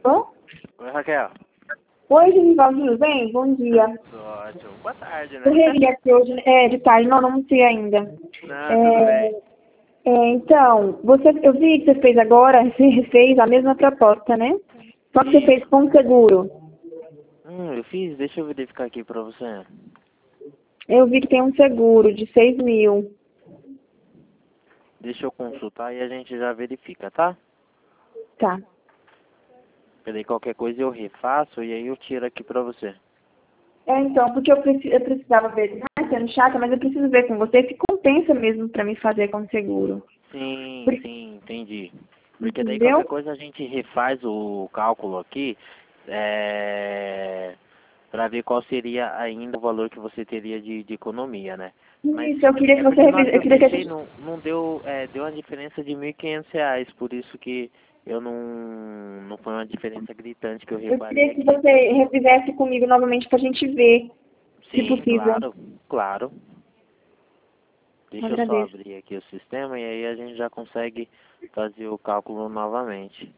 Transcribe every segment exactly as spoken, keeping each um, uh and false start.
Ô? Oi, Raquel. Oi, Genival, tudo bem? Bom dia. Tudo ótimo. Boa tarde, né? Correria aqui hoje, é, de tarde, não, não sei ainda. Não, É, tudo bem. é, então, você, eu vi que você fez agora, você fez a mesma proposta, né? Só que você fez com seguro. Hum, eu fiz, deixa eu verificar aqui pra você. Eu vi que tem um seguro de seis mil. Deixa eu consultar e a gente já verifica, tá? Tá. Peraí, qualquer coisa eu refaço e aí eu tiro aqui pra você. É, então, porque eu, preci- eu precisava ver, ah, sendo chata, mas eu preciso ver com você se compensa mesmo pra me fazer com seguro. Sim, Por- sim, entendi. Porque daí Entendeu? qualquer coisa a gente refaz o cálculo aqui, é... pra ver qual seria ainda o valor que você teria de, de economia, né? Mas Isso, eu queria que é você porque na hora revis... que eu eu queria que a fechei gente... não, não deu, é, deu uma diferença de mil e quinhentos reais, por isso que eu não, não foi uma diferença gritante que eu Eu reparei queria que aqui. você revivesse comigo novamente pra gente ver, se Sim, possível. claro, claro. Deixa eu só Agradeço. abrir aqui o sistema e aí a gente já consegue fazer o cálculo novamente.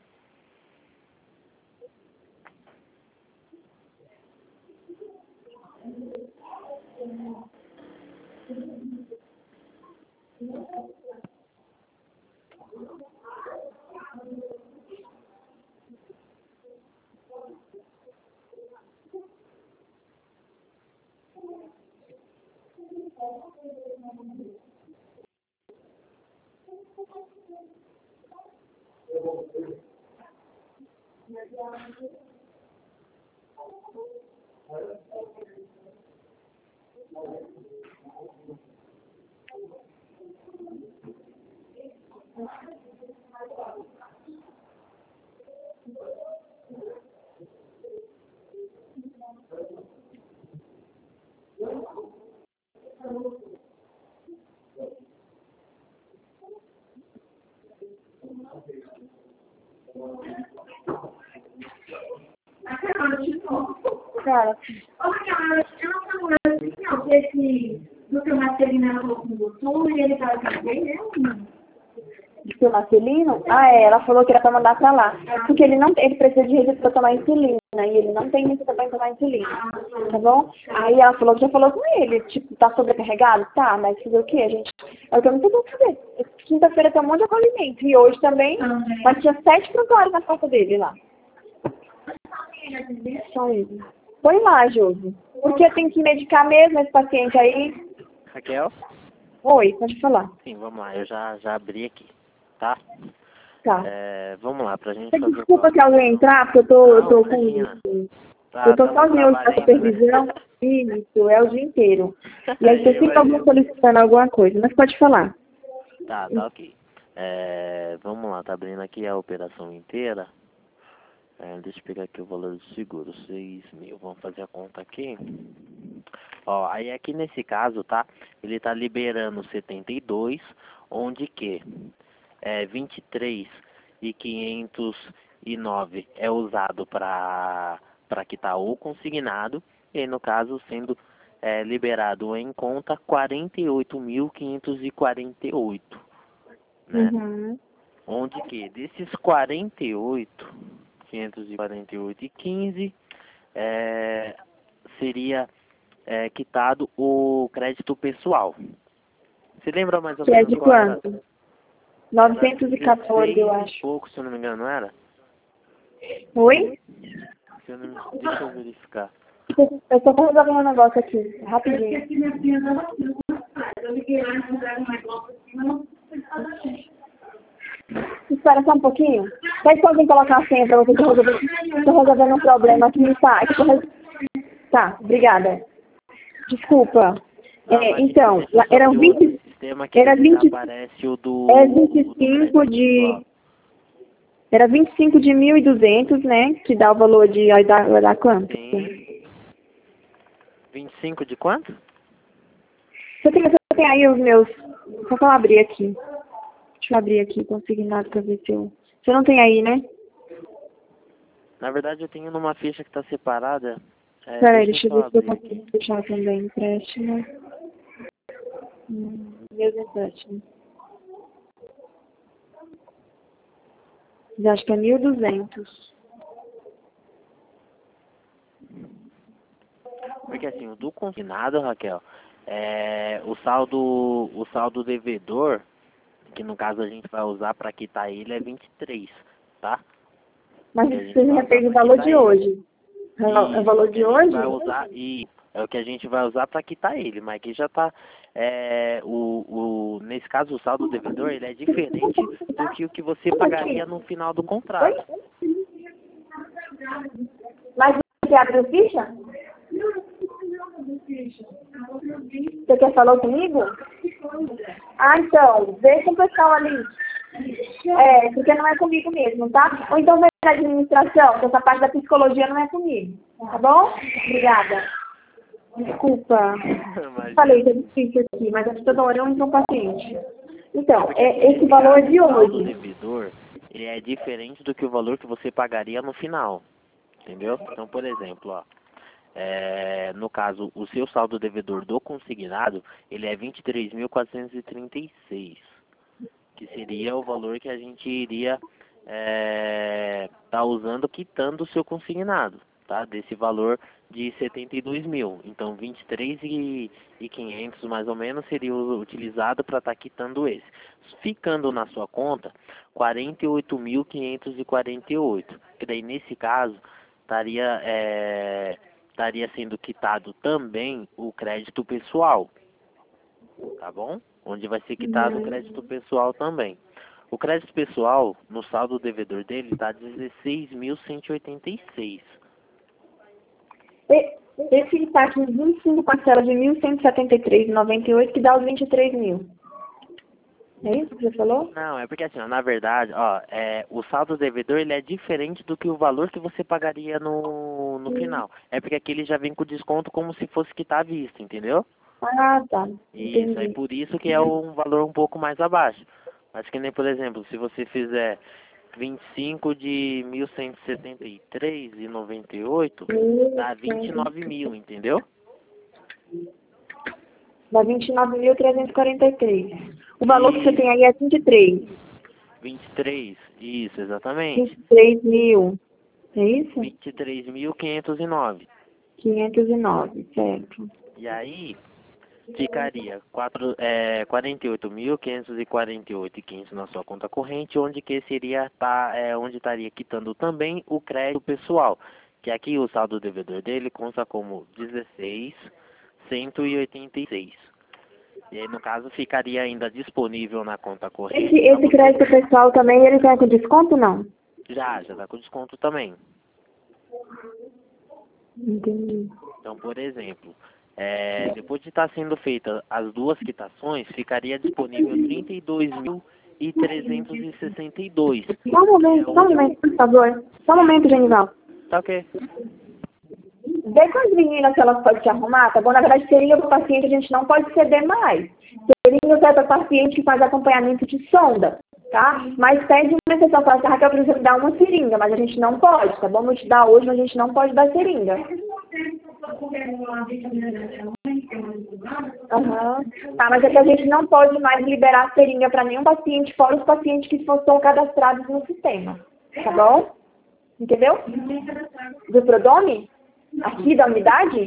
Cara, Esse doutor Marcelino ela falou com o doutor e ele estava bem, né? do seu Marcelino? Ah, é, ela falou que era pra mandar pra lá. Porque ele não ele precisa de registro pra tomar insulina, e ele não tem muito pra tomar insulina, tá bom? Aí ela falou que já falou com ele, tipo, tá sobrecarregado? Tá, mas fazer o quê? A gente, é o que eu não sei o que fazer. Quinta-feira tem um monte de acolhimento, e hoje também, mas tinha sete prontuários na porta dele lá. Só ele. Põe lá, Josi. Porque eu tenho que medicar mesmo esse paciente aí. Raquel? Oi, pode falar. Sim, vamos lá, eu já, já abri aqui, tá? Tá. É, vamos lá, pra gente fazer o Desculpa se cálculo. alguém entrar, porque eu tô, eu Não, tô imagina. com... Tá, Eu tô tá no sozinha hoje trabalho na ainda, né? supervisão. Isso, é o dia inteiro. E aí você Eu fica alguém imagino. solicitando alguma coisa, mas pode falar. Tá, tá ok. É, vamos lá, tá abrindo aqui a operação inteira. É, deixa eu pegar aqui o valor do seguro, seis mil. Vamos fazer a conta aqui. Ó, aí aqui nesse caso, tá? Ele tá liberando setenta e dois, onde que é vinte e três e quinhentos e nove é usado para para quitar o consignado, e aí no caso sendo é, liberado em conta quarenta e oito mil quinhentos e quarenta e oito, né? Uhum. Onde que desses quarenta e oito, quinhentos e quarenta e oito e quinze, é, seria é, quitado o crédito pessoal. Você lembra mais ou Que é menos de qual era? quanto? Era novecentos e quatorze, eu dezesseis e acho. pouco, se eu não me engano, não era? Oi? Se eu não, deixa eu verificar. Eu só tô resolvendo um negócio aqui, rapidinho. Esqueci minha filha dava filho. Eu liguei lá e mandaram uma bloco assim, mas não fiz nada disso. Espera só um pouquinho. Pede pra alguém colocar a senha pra você, que eu tô resolvendo, tô resolvendo um problema aqui. Tá, que eu res- tá, obrigada. Desculpa. Não, É, imagina, então, deixa eu lá- só eram abrir o outro vinte, sistema que era daí já vinte, aparece o do, é o do crédito 25 pessoal. de, era vinte e cinco de mil e duzentos, né? Que dá o valor de, vai dar, vai dar quanto? Sim. vinte e cinco de quanto? Você tem, você tem aí os meus, só pra eu abrir aqui. Deixa eu abrir aqui, consignado pra ver se eu, você não tem aí, né? Na verdade eu tenho numa ficha que está separada. É, Peraí, deixa deixa eu eu só ver se eu abrir consigo aqui. fechar também empréstimo. Hum, meus empréstimos. Eu acho que é mil e duzentos. porque assim, o do consignado, Raquel, é, o saldo, o saldo devedor, que no caso a gente vai usar para quitar ele, é vinte e três, tá? Mas Que a gente você vai já usar fez o pra valor quitar de ele. hoje. É o Isso, valor que de a gente hoje? vai usar, e é o que a gente vai usar para quitar ele, mas aqui já tá, é, o, o, nesse caso o saldo devedor, ele é diferente do que o que você pagaria no final do contrato. Mas você abriu ficha? Você quer falar comigo? Ah, então, vê com o pessoal ali. É, porque não é comigo mesmo, tá? Ou então vem na administração, que essa parte da psicologia não é comigo. Tá bom? Obrigada. Desculpa. Mas, Falei que é difícil aqui, mas aqui toda hora eu entro um paciente. Então, porque, é, assim, esse nesse valor caso, de o saldo hoje. devedor, ele é diferente do que o valor que você pagaria no final, entendeu? Então, por exemplo, ó, é, no caso, o seu saldo devedor do consignado, ele é vinte e três mil quatrocentos e trinta e seis, que seria o valor que a gente iria é, tá usando quitando o seu consignado, tá? Desse valor de setenta e dois mil. Então, vinte e três mil e quinhentos mais ou menos seria utilizado para estar tá quitando esse. Ficando na sua conta, quarenta e oito mil quinhentos e quarenta e oito. Que daí, nesse caso, estaria é, estaria sendo quitado também o crédito pessoal, tá bom? Onde vai ser quitado o crédito pessoal também. O crédito pessoal, no saldo devedor dele, está dezesseis mil cento e oitenta e seis. Esse está aqui em vinte e cinco parcelas de mil cento e setenta e três reais e noventa e oito, que dá os vinte e três mil. É isso que você falou? Não, é porque assim, ó, na verdade, ó, é, o saldo devedor ele é diferente do que o valor que você pagaria no, no final. É porque aqui ele já vem com desconto como se fosse quitar à vista, entendeu? Ah, tá. Isso, é Entendi. por isso que é um valor um pouco mais abaixo. Mas que nem, por exemplo, se você fizer vinte e cinco de mil cento e setenta e três reais e noventa e oito, dá vinte e nove mil, entendeu? Dá vinte e nove mil trezentos e quarenta e três. O valor que você Isso. tem aí é vinte e três. vinte e três, isso, exatamente. vinte e três mil. É isso? vinte e três mil quinhentos e nove. quinhentos e nove, certo. E aí, ficaria quatro, é, quarenta e oito mil quinhentos e quarenta e oito e quinze na sua conta corrente, onde que seria tá, é, onde estaria quitando também o crédito pessoal, que aqui o saldo devedor dele consta como dezesseis mil cento e oitenta e seis. E aí, no caso, ficaria ainda disponível na conta corrente. Esse, esse crédito pessoal também, ele tá com desconto, não? Já, já está com desconto também. Entendi. Então, por exemplo, é, depois de estar sendo feitas as duas quitações, ficaria disponível trinta e dois mil trezentos e sessenta e dois. Só um momento, só um momento, por favor. Só um momento, Genival. Tá ok. Vê com as meninas se elas podem te arrumar, tá bom? Na verdade, seringa para o paciente a gente não pode ceder mais. Seringa é para paciente que faz acompanhamento de sonda, tá? Mas pede uma exceção, fala assim, Raquel, precisa me dar uma seringa, mas a gente não pode, tá bom? Vou te dar hoje, mas a gente não pode dar seringa. Aham. Tá, mas é que a gente não pode mais liberar seringa para nenhum paciente, fora os pacientes que são cadastrados no sistema, tá bom? Entendeu? Do Prodome? Aqui da unidade?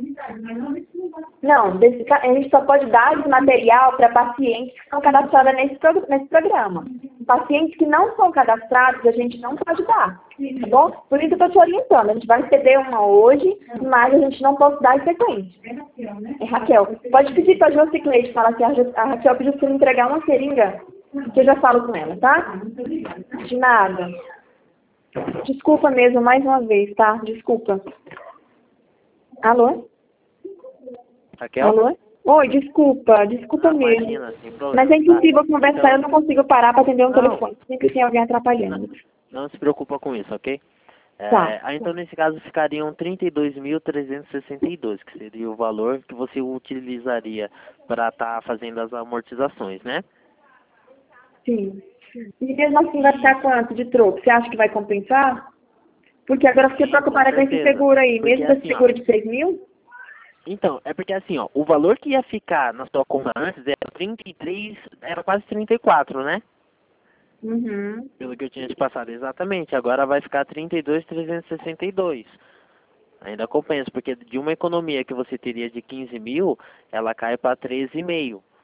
Não, desse, a gente só pode dar esse material para pacientes que são cadastrados nesse, nesse programa. Pacientes que não são cadastrados, a gente não pode dar, tá bom? Por isso eu estou te orientando. A gente vai ceder uma hoje, mas a gente não pode dar em sequência. É Raquel. Pode pedir para a Jocicleide, falar assim, a Raquel pediu para me entregar uma seringa, que eu já falo com ela, tá? De nada. Desculpa mesmo, mais uma vez, tá? Desculpa. Alô? Raquel? Alô? Oi, desculpa, desculpa Ah, mesmo. imagina, sem problema, Mas é impossível tá? conversar, Então, eu não consigo parar para atender um não. telefone. Sempre tem alguém atrapalhando. Não, não se preocupa com isso, ok? É, Tá. aí, então, nesse caso, ficariam trinta e dois mil trezentos e sessenta e dois, que seria o valor que você utilizaria para estar fazendo as amortizações, né? Sim. E mesmo assim vai ficar quanto de troco? Você acha que vai compensar? Porque agora fiquei Sim, preocupada com com esse certeza. seguro aí. Porque Mesmo esse assim, ó, seguro de seis mil? Então, é porque assim, ó, o valor que ia ficar na sua conta antes era trinta e três, era quase trinta e quatro, né? Uhum. Pelo que eu tinha te passado, exatamente. Agora vai ficar trinta e dois mil trezentos e sessenta e dois. Ainda compensa, porque de uma economia que você teria de quinze mil, ela cai para treze vírgula cinco.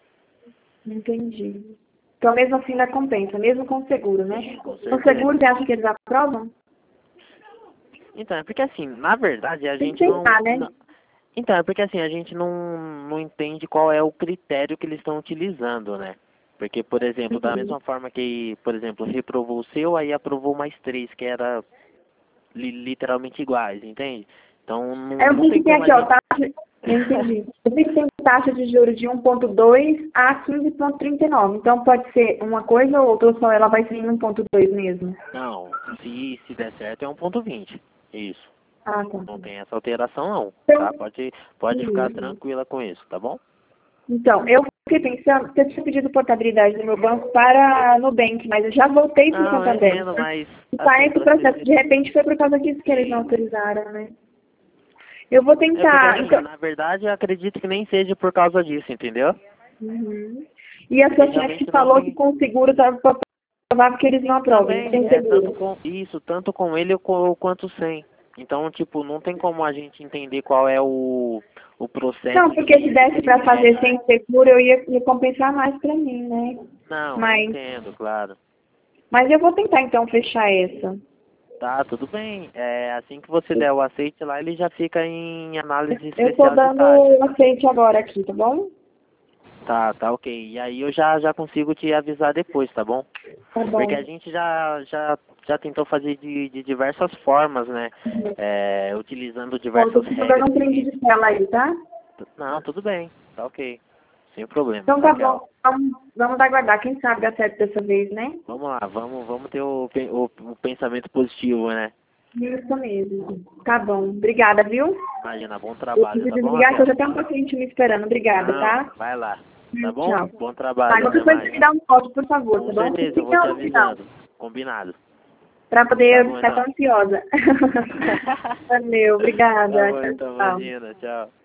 Entendi. Então, mesmo assim, ainda compensa, mesmo com o seguro, né? Sim, com O certeza. seguro, você acha que eles aprovam? Então, é porque assim, na verdade, a Tem gente que não... tentar, né? não- Então, é porque assim, a gente não, não entende qual é o critério que eles estão utilizando, né? Porque, por exemplo, da Uhum. mesma forma que, por exemplo, reprovou o seu, aí aprovou mais três, que era li- literalmente iguais, entende? Então, não, Eu não vi tem que tem como a aqui, ó, gente... taxa... Eu entendi. Eu vi que tem taxa de juros de um ponto dois a quinze ponto trinta e nove. Então, pode ser uma coisa ou outra, ou só ela vai ser em um ponto dois mesmo? Não, se, se der certo é um ponto vinte. Isso. Ah, tá. Não tem essa alteração não, Então, tá? Pode, pode ficar uhum. tranquila com isso, tá bom? Então, eu fiquei pensando que eu tinha pedido portabilidade do meu banco para a Nubank, mas eu já voltei para o Não, eu Santander. entendo, mas... Tá, assim, esse pra processo, ser... de repente, foi por causa disso que eles não Sim. autorizaram, né? Eu vou É porque tentar, assim, então... na verdade eu acredito que nem seja por causa disso, entendeu? Uhum. E a sua Porque chefe realmente não falou que tem... com o seguro estava provável que eles não aprovem, Também, sem é tanto seguro. com isso, tanto com ele co- quanto sem. Então, tipo, não tem como a gente entender qual é o, o processo Não, porque que, se que desse eles para fazer querem, né? sem seguro, eu ia, ia compensar mais para mim, né? Não, eu Mas, entendo, claro. mas eu vou tentar, então, fechar essa. Tá, tudo bem. É, assim que você der o aceite lá, ele já fica em análise Eu tô especial de dando taxa. o aceite agora aqui, tá bom? Tá, tá ok. E aí eu já, já consigo te avisar depois, tá bom? Tá bom. Porque a gente já, já, já tentou fazer de, de diversas formas, né? É, utilizando Bom, tô diversas te regras. mandando um print de tela aí, tá? Não, tudo bem. Tá ok. Sem problema. Então tá Raquel. bom. Vamos, vamos aguardar. Quem sabe dá certo dessa vez, né? Vamos lá, vamos, vamos ter o, pe- o, o pensamento positivo, né? Isso mesmo. Tá bom. Obrigada, viu? Imagina, bom Eu trabalho, preciso tá bom, desligar que eu Raquel? já tenho um paciente me esperando. Obrigada, Não, tá? vai lá. Tá bom? Tchau. Bom Tá, trabalho, qualquer até coisa mais. me dá um toque, por favor, Com tá bom? certeza, eu vou te Fica no final, avisando. Combinado. pra Tá poder bom, ficar tão então. ansiosa. Valeu, Tá obrigada. bom, Tchau, então, tchau. imagina. Tchau.